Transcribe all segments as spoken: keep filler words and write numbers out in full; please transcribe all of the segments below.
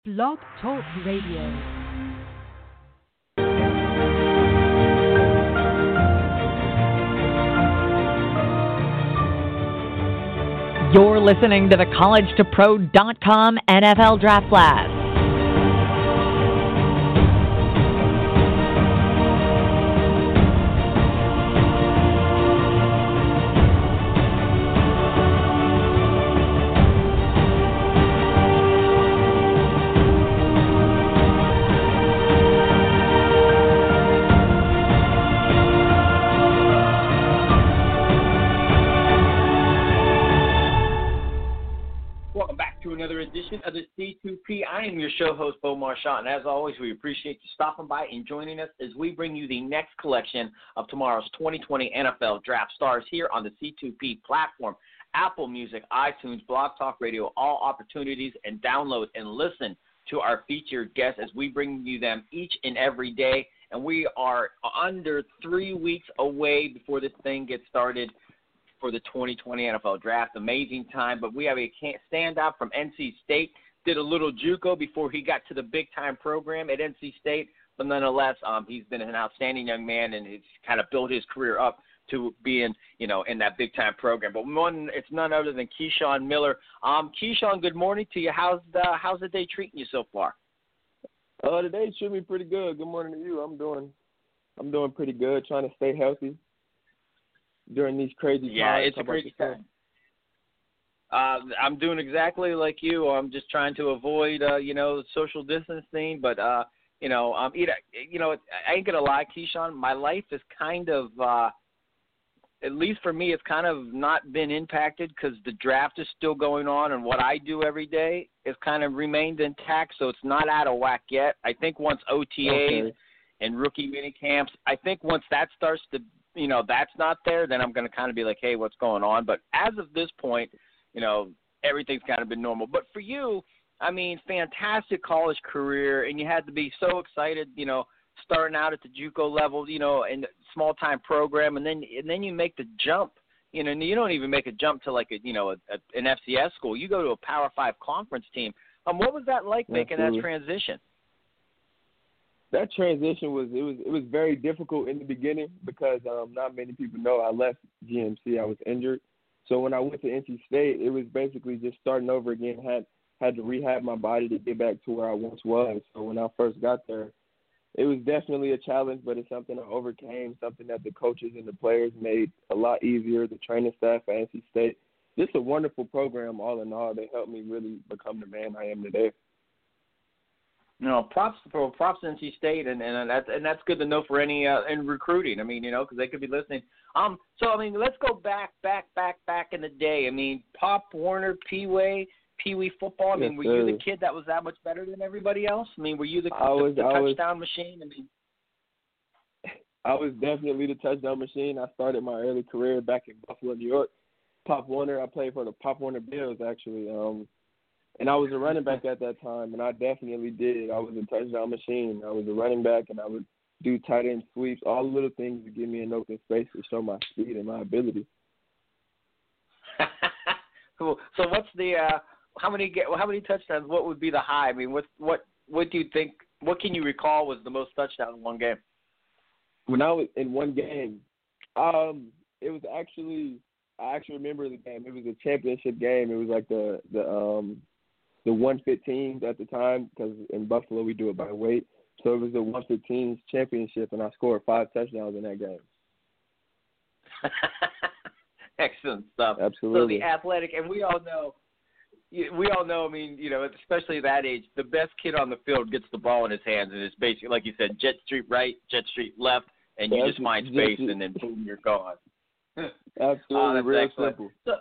Blog Talk Radio. You're listening to the college to pro dot com N F L Draft Blast. Another edition of the C two P. I am your show host, Bo Marchant, and as always, we appreciate you stopping by and joining us as we bring you the next collection of tomorrow's twenty twenty N F L Draft Stars here on the C two P platform. Apple Music, iTunes, Blog Talk Radio, all opportunities, and download and listen to our featured guests as we bring you them each and every day. And we are under three weeks away before this thing gets started for the twenty twenty N F L Draft. Amazing time, but we have a standout from N C State. Did a little JUCO before he got to the big-time program at N C State, but nonetheless, um, he's been an outstanding young man, and he's kind of built his career up to being, you know, in that big-time program. But one, it's none other than Keyshawn Miller. Um, Keyshawn, good morning to you. How's the how's the day treating you so far? Uh, the day's treating me pretty good. Good morning to you. I'm doing, I'm doing pretty good. Trying to stay healthy during these crazy times. Yeah, it's a crazy time. Uh, I'm doing exactly like you. I'm just trying to avoid, uh, you know, social distancing. But, uh, you know, um, you know, you know, I ain't going to lie, Keyshawn, my life is kind of, uh, at least for me, it's kind of not been impacted because the draft is still going on, and what I do every day has kind of remained intact, so it's not out of whack yet. I think once O T As okay. and rookie mini camps, I think once that starts to you know, that's not there, then I'm going to kind of be like, hey, what's going on? But as of this point, you know, everything's kind of been normal. But for you, I mean, fantastic college career, and you had to be so excited, you know, starting out at the JUCO level, you know, in small-time program, and then and then you make the jump. You know, and you don't even make a jump to, like, a you know, a, a, an F C S school. You go to a Power Five conference team. Um, what was that like making Absolutely. that transition? That transition was it was it was very difficult in the beginning because um, not many people know I left G M C. I was injured, so when I went to N C State, it was basically just starting over again. had had to rehab my body to get back to where I once was. So when I first got there, it was definitely a challenge, but it's something I overcame. Something that the coaches and the players made a lot easier. The training staff at N C State, just a wonderful program all in all. They helped me really become the man I am today. You know, props for props to N C State, and and that's and that's good to know for any uh, in recruiting. I mean, you know, because they could be listening. Um, so I mean, let's go back, back, back, back in the day. I mean, Pop Warner, Pee-wee, Pee-wee football. I mean, yes, were sir. you the kid that was that much better than everybody else? I mean, were you the, I was, the, the I touchdown was, machine? I mean, I was definitely the touchdown machine. I started my early career back in Buffalo, New York. Pop Warner, I played for the Pop Warner Bills actually. Um, And I was a running back at that time, and I definitely did. I was a touchdown machine. I was a running back, and I would do tight end sweeps, all the little things to give me an open space to show my speed and my ability. Cool. So what's the uh, how many get how many touchdowns? What would be the high? I mean, what what what do you think? What can you recall was the most touchdowns in one game? When I was in one game, um, it was actually I actually remember the game. It was a championship game. It was like the the um. the one fifteens at the time, because in Buffalo we do it by weight. So it was the one fifteens championship, and I scored five touchdowns in that game. Excellent stuff. Absolutely. So the athletic, and we all know, we all know, I mean, you know, especially at that age, the best kid on the field gets the ball in his hands, and it's basically, like you said, jet street right, jet street left, and you That's just find space, just, and then boom, you're gone. Absolutely, oh, real excellent. simple. So,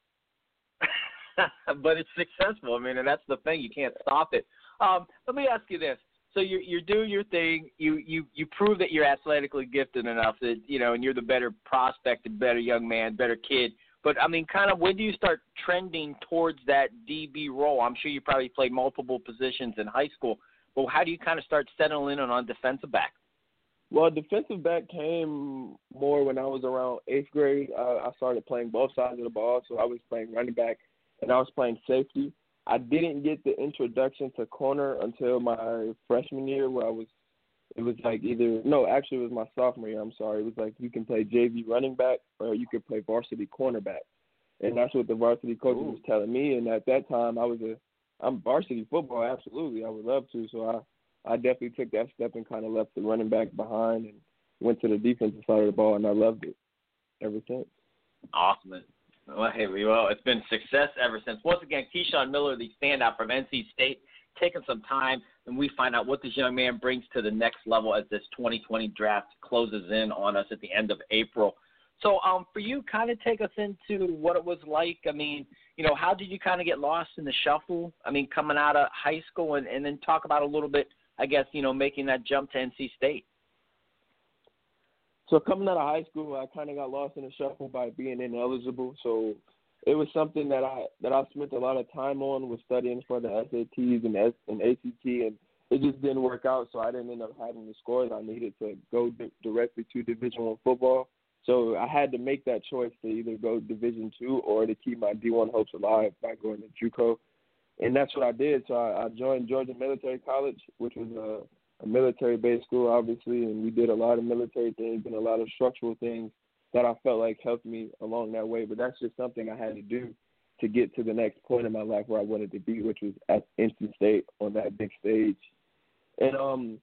but it's successful. I mean, and that's the thing. You can't stop it. Um, let me ask you this. So you're, you're doing your thing. You, you, you prove that you're athletically gifted enough that, you know, and you're the better prospect, the better young man, better kid. But, I mean, kind of when do you start trending towards that D B role? I'm sure you probably played multiple positions in high school. But how do you kind of start settling in on defensive back? Well, defensive back came more when I was around eighth grade. Uh, I started playing both sides of the ball, so I was playing running back and I was playing safety. I didn't get the introduction to corner until my freshman year, where I was. It was like either no, actually it was my sophomore year. I'm sorry. It was like you can play J V running back or you could play varsity cornerback, and that's what the varsity coach was telling me. And at that time, I was a I'm varsity football. Absolutely, I would love to. So I I definitely took that step and kind of left the running back behind and went to the defensive side of the ball, and I loved it ever since. Awesome. Well, hey, well, it's been success ever since. Once again, Keyshawn Miller, the standout from N C State, taking some time, and we find out what this young man brings to the next level as this twenty twenty draft closes in on us at the end of April. So um, for you, kind of take us into what it was like. I mean, you know, how did you kind of get lost in the shuffle? I mean, coming out of high school, and, and then talk about a little bit, I guess, you know, making that jump to N C State. So coming out of high school, I kind of got lost in the shuffle by being ineligible. So it was something that I that I spent a lot of time on, was studying for the S A Ts and, S, and A C T, and it just didn't work out. So I didn't end up having the scores I needed to go di- directly to Division One football. So I had to make that choice to either go Division Two or to keep my D one hopes alive by going to JUCO, and that's what I did. So I, I joined Georgia Military College, which was a a military-based school, obviously, and we did a lot of military things and a lot of structural things that I felt like helped me along that way. But that's just something I had to do to get to the next point in my life where I wanted to be, which was at N C State on that big stage. And um,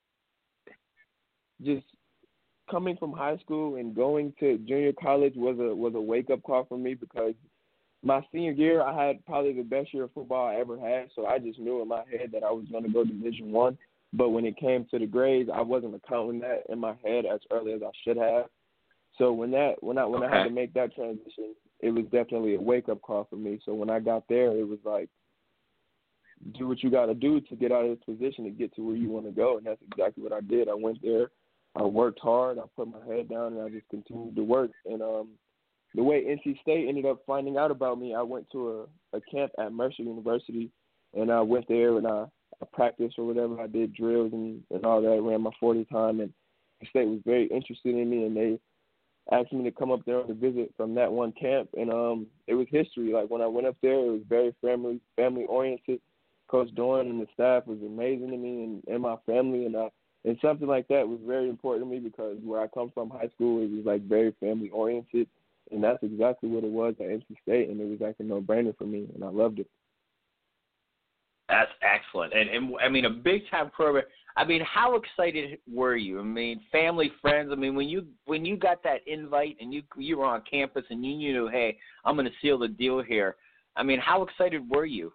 just coming from high school and going to junior college was a was a wake-up call for me, because my senior year I had probably the best year of football I ever had, so I just knew in my head that I was going to go Division One. But when it came to the grades, I wasn't accounting that in my head as early as I should have. So when that when I when okay. I had to make that transition, it was definitely a wake up call for me. So when I got there, it was like, do what you got to do to get out of this position to get to where you want to go, and that's exactly what I did. I went there, I worked hard, I put my head down, and I just continued to work. And um, the way N C State ended up finding out about me, I went to a, a camp at Mercer University, and I went there and I. I practiced or whatever. I did drills and, and all that, ran my forty time, and the state was very interested in me, and they asked me to come up there on a visit from that one camp, and um, it was history. Like, when I went up there, it was very family family oriented. Coach Dorn and the staff was amazing to me and, and my family, and uh, and something like that was very important to me, because where I come from, high school, it was like very family oriented, and that's exactly what it was at N C State, and it was like a no brainer for me, and I loved it. That's excellent. And, and, I mean, a big-time program. I mean, how excited were you? I mean, family, friends. I mean, when you when you got that invite and you you were on campus and you knew, hey, I'm going to seal the deal here. I mean, how excited were you?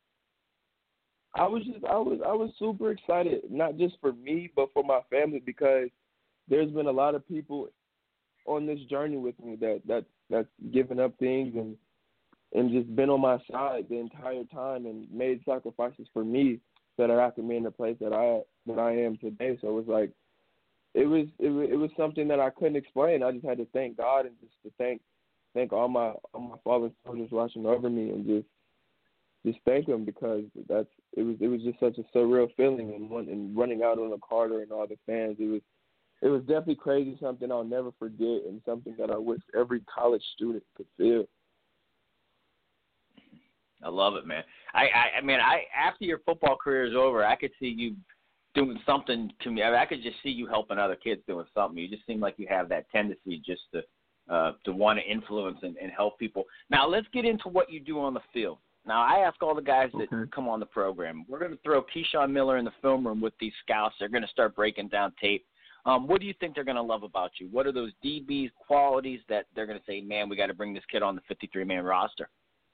I was just I was I was super excited, not just for me, but for my family, because there's been a lot of people on this journey with me that that that's given up things and and just been on my side the entire time and made sacrifices for me that are after me in the place that I that I am today. So it was like it was it was, it was something that I couldn't explain. I just had to thank God and just to thank thank all my all my fallen soldiers watching over me, and just just thank them, because that's it was it was just such a surreal feeling, and one, and running out on the Carter and all the fans. It was it was definitely crazy, something I'll never forget, and something that I wish every college student could feel. I love it, man. I, I, I mean, I after your football career is over, I could see you doing something to me. I, mean, I could just see you helping other kids doing something. You just seem like you have that tendency just to uh, to want to influence and, and help people. Now, let's get into what you do on the field. Now, I ask all the guys that okay. come on the program, we're going to throw Keyshawn Miller in the film room with these scouts. They're going to start breaking down tape. Um, what do you think they're going to love about you? What are those D B's qualities that they're going to say, man, we got to bring this kid on the fifty-three man roster?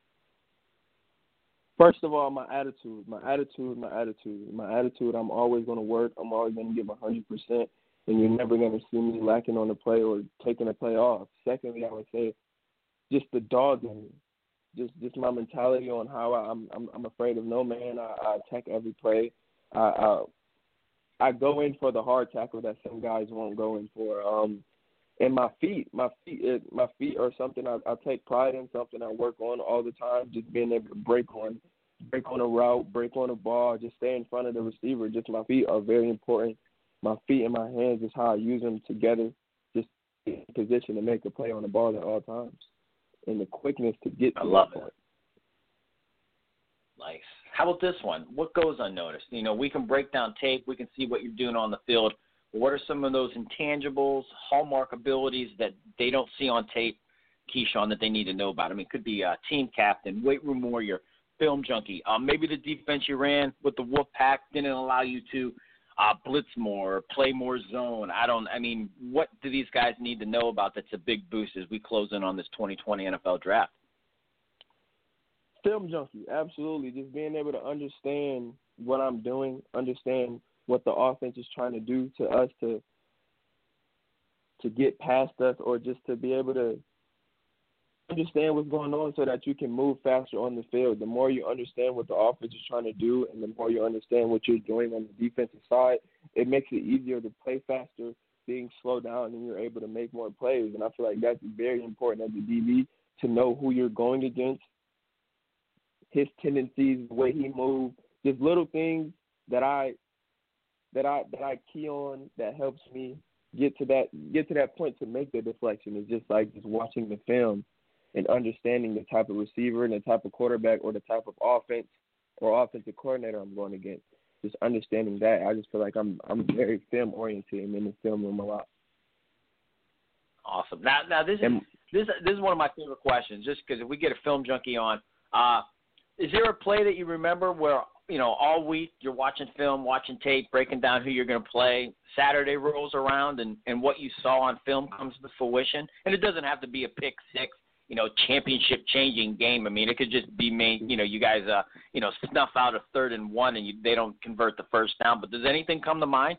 First of all, my attitude, my attitude, my attitude, my attitude. I'm always going to work. I'm always going to give one hundred percent, and you're never going to see me lacking on the play or taking a play off. Secondly, I would say just the dog in me, just just my mentality on how I, I'm I'm I'm afraid of no man. I, I attack every play. I, I I go in for the hard tackle that some guys won't go in for. Um, and my feet, my feet, it, my feet are something I, I take pride in, something I work on all the time. Just being able to break on, break on a route, break on a ball, just stay in front of the receiver. Just my feet are very important. My feet and my hands is how I use them together, just in position to make a play on the ball at all times, and the quickness to get to I love that it. point. Nice. How about this one? What goes unnoticed? You know, we can break down tape. We can see what you're doing on the field. What are some of those intangibles, hallmark abilities that they don't see on tape, Keyshawn, that they need to know about? I mean, it could be a team captain, weight room warrior, film junkie. Um, maybe the defense you ran with the Wolf Pack didn't allow you to uh, blitz more, play more zone. I don't. I mean, what do these guys need to know about that's a big boost as we close in on this twenty twenty N F L draft? Film junkie, absolutely. Just being able to understand what I'm doing, understand what the offense is trying to do to us to to get past us, or just to be able to understand what's going on so that you can move faster on the field. The more you understand what the offense is trying to do and the more you understand what you're doing on the defensive side, it makes it easier to play faster, being slowed down, and you're able to make more plays. And I feel like that's very important as a D B, to know who you're going against, his tendencies, the way he moves, just little things that I that I that I key on that helps me get to that get to that point to make the deflection. Is just like just watching the film and understanding the type of receiver and the type of quarterback or the type of offense or offensive coordinator I'm going against. Just understanding that, I just feel like I'm I'm very film oriented and in the film room a lot. Awesome. Now, now this is and, this this is one of my favorite questions. Just because if we get a film junkie on, uh, is there a play that you remember where, you know, all week you're watching film, watching tape, breaking down who you're going to play, Saturday rolls around, and, and what you saw on film comes to fruition? And it doesn't have to be a pick six, you know, championship-changing game. I mean, it could just be made, you know, you guys, uh, you know, snuff out a third and one and you, they don't convert the first down. But does anything come to mind?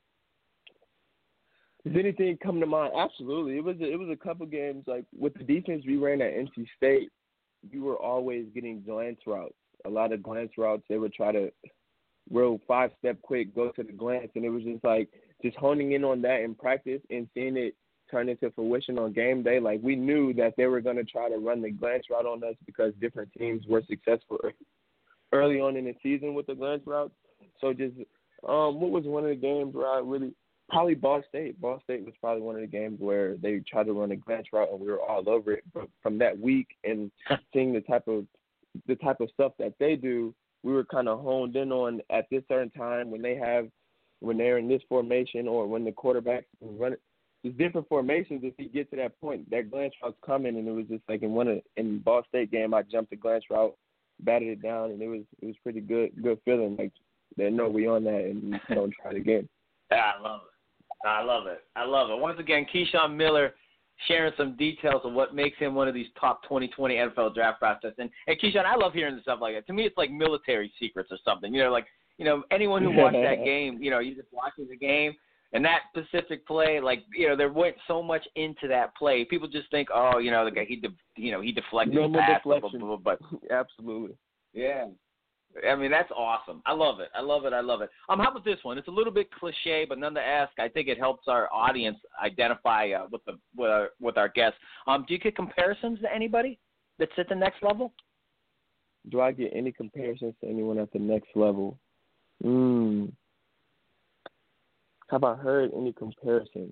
Does anything come to mind? Absolutely. It was a, it was a couple games, like with the defense we ran at N C State, we were always getting glance routes. A lot of glance routes. They would try to real five-step quick, go to the glance, and it was just like just honing in on that in practice and seeing it turn into fruition on game day. Like, we knew that they were going to try to run the glance route on us because different teams were successful early on in the season with the glance routes. So just um, what was one of the games where I really – probably Ball State. Ball State was probably one of the games where they tried to run a glance route and we were all over it. But from that week and seeing the type of the type of stuff that they do, we were kind of honed in on at this certain time when they have when they're in this formation or when the quarterback run it. There's different formations. If you get to that point, that glance route's coming, and it was just like in one of in the Ball State game, I jumped the glance route, batted it down, and it was it was pretty good good feeling. Like they know we on that and we don't try it again. I love it. I love it. I love it. Once again, Keyshawn Miller sharing some details of what makes him one of these top twenty twenty N F L draft prospects. And, and Keyshawn, I love hearing stuff like that. To me, it's like military secrets or something. You know, like, you know, anyone who watched that game, you know, you're just watching the game, and that specific play, like, you know, there went so much into that play. People just think, oh, you know, the guy, he, de- you know, he deflected no the pass, blah, deflection. blah, blah, blah, but Absolutely. Yeah. I mean, that's awesome. I love it. I love it. I love it. Um, how about this one? It's a little bit cliche, but nonetheless, I think it helps our audience identify uh, with the with our, with our guests. Um, do you get comparisons to anybody that's at the next level? Do I get any comparisons to anyone at the next level? Hmm. Have I heard any comparisons?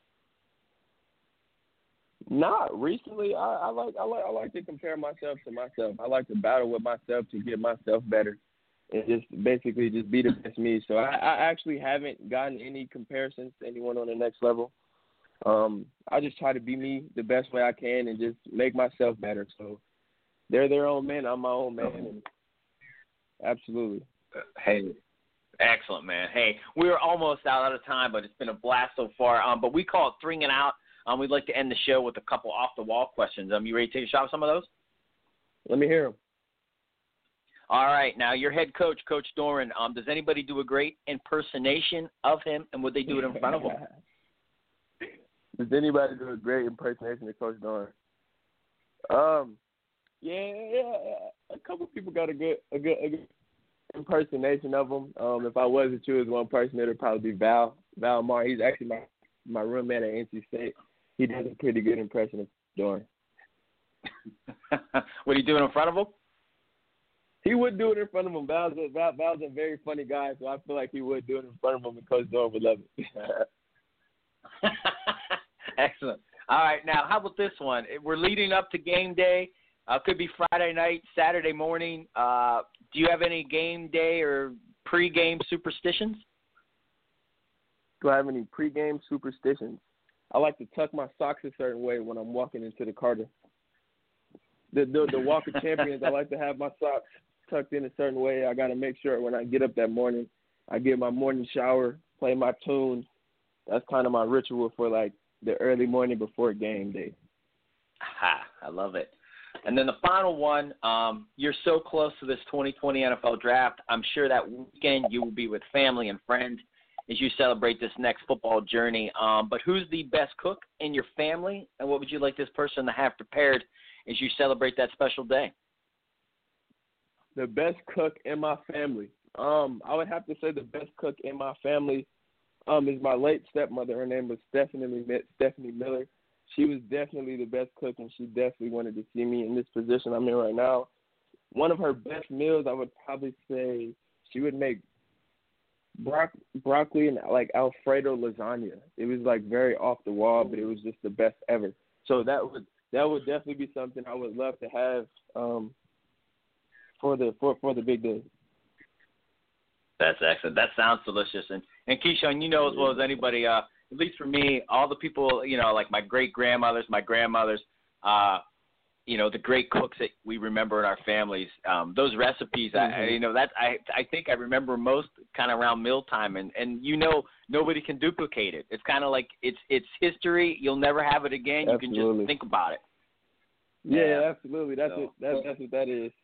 Not recently. I, I like I like I like to compare myself to myself. I like to battle with myself to get myself better, and just basically just be the best me. So I, I actually haven't gotten any comparisons to anyone on the next level. Um, I just try to be me the best way I can and just make myself better. So they're their own man. I'm my own man. And absolutely. Hey. Excellent, man. Hey, we're almost out of time, but it's been a blast so far. Um, but we call it Three and Out. Um, we'd like to end the show with a couple off-the-wall questions. Um, you ready to take a shot at some of those? Let me hear them. All right. Now, your head coach, Coach Doeren, um, does anybody do a great impersonation of him, and would they do it in front of him? Does anybody do a great impersonation of Coach Doeren? Um, yeah, yeah, a couple people got a good, a good, a good impersonation of him. Um, if I was to choose one person, it would probably be Val, Val Mar. He's actually my, my roommate at N C State. He does a pretty good impression of Doeren. Would he do it in front of him? He would do it in front of him. Val's a, Val, Val's a very funny guy, so I feel like he would do it in front of him, and Coach Doeren would love it. Excellent. All right, now how about this one? We're leading up to game day. Uh, could be Friday night, Saturday morning. Uh, do you have any game day or pre-game superstitions? Do I have any pre-game superstitions? I like to tuck my socks a certain way when I'm walking into the Carter. The the, the Walk of Champions, I like to have my socks tucked in a certain way. I got to make sure when I get up that morning, I get my morning shower, play my tunes. That's kind of my ritual for, like, the early morning before game day. Aha, I love it. And then the final one, um, you're so close to this twenty twenty N F L draft. I'm sure that weekend you will be with family and friends as you celebrate this next football journey. Um, but who's the best cook in your family, and what would you like this person to have prepared as you celebrate that special day? The best cook in my family. Um, I would have to say the best cook in my family um, is my late stepmother. Her name was Stephanie Stephanie Miller. She was definitely the best cook, and she definitely wanted to see me in this position I'm in right now. One of her best meals, I would probably say she would make bro- broccoli and, like, Alfredo lasagna. It was, like, very off the wall, but it was just the best ever. So that would that would definitely be something I would love to have um, for the for, for the big day. That's excellent. That sounds delicious. And, and Keyshawn, you know as well as anybody, uh, at least for me, all the people, you know, like my great-grandmothers, my grandmothers, uh, you know, the great cooks that we remember in our families, um, those recipes, mm-hmm. I, you know, that I I think I remember most kind of around mealtime. And, and, you know, nobody can duplicate it. It's kind of like it's it's history. You'll never have it again. Absolutely. You can just think about it. Yeah, yeah. absolutely. That's, so, it. That's, that's what that is.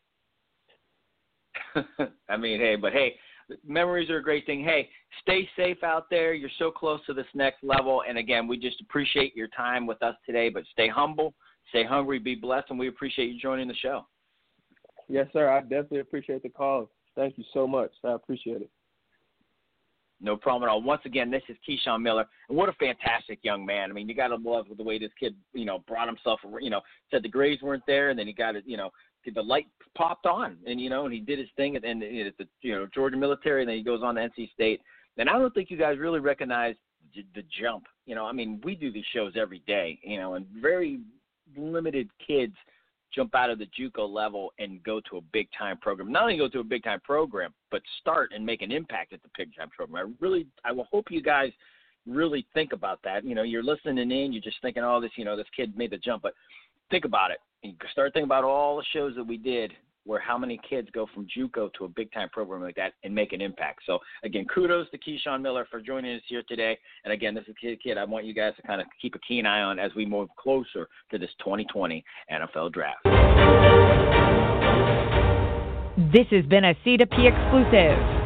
I mean, hey, but, hey, memories are a great thing. Hey, stay safe out there. You're so close to this next level. And, again, we just appreciate your time with us today. But stay humble, stay hungry, be blessed, and we appreciate you joining the show. Yes, sir. I definitely appreciate the call. Thank you so much. I appreciate it. No problem at all. Once again, this is Keyshawn Miller. And what a fantastic young man. I mean, you got to love the way this kid, you know, brought himself, you know, said the grades weren't there, and then he got it, you know, the light popped on, and, you know, and he did his thing at, and, and at the, you know, Georgia military, and then he goes on to N C State. And I don't think you guys really recognize the jump. You know, I mean, we do these shows every day, you know, and very limited kids jump out of the JUCO level and go to a big-time program. Not only go to a big-time program, but start and make an impact at the big-time program. I really, I will hope you guys really think about that. You know, you're listening in, you're just thinking, oh, this, you know, this kid made the jump, but think about it. And start thinking about all the shows that we did where how many kids go from JUCO to a big-time program like that and make an impact. So, again, kudos to Keyshawn Miller for joining us here today. And, again, this is Kid Kid. I want you guys to kind of keep a keen eye on as we move closer to this twenty twenty N F L Draft. This has been a C two P exclusive.